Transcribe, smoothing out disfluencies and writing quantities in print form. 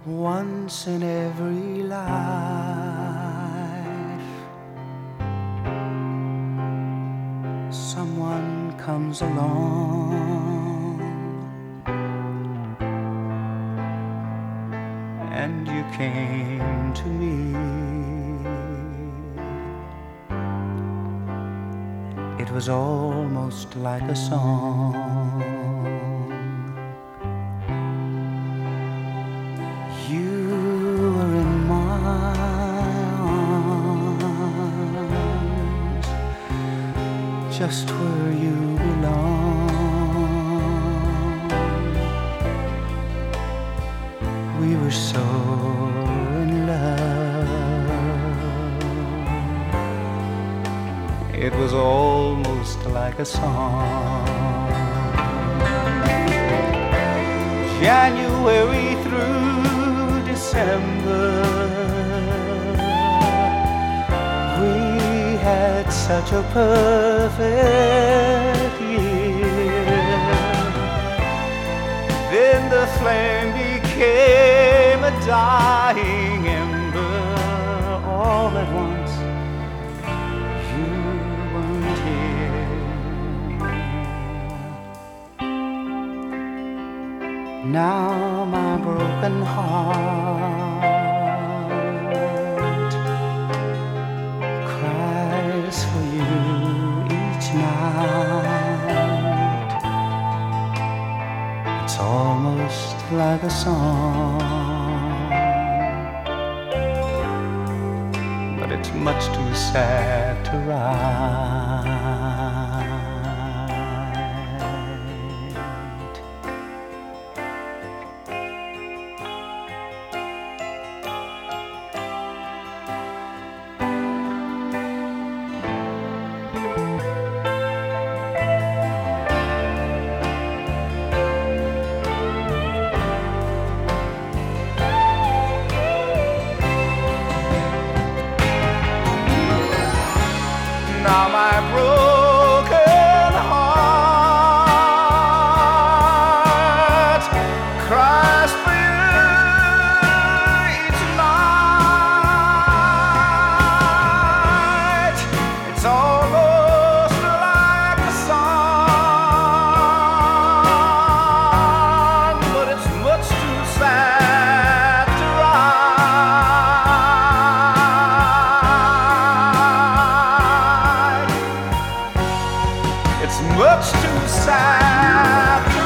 Once in every life, someone comes along and you came to me. It was almost like a song. You were in my arms, just where you belong. We were so in love. It was almost like a song. January through December, we had such a perfect year. Then the flame became a dying ember. All at once, you weren't here. Now my broken heart cries for you each night. It's almost like a song, but it's much too sad to write. Now my broken heart cries for you each night. It's almost like a song, but it's much too sad to write. It's much too sad to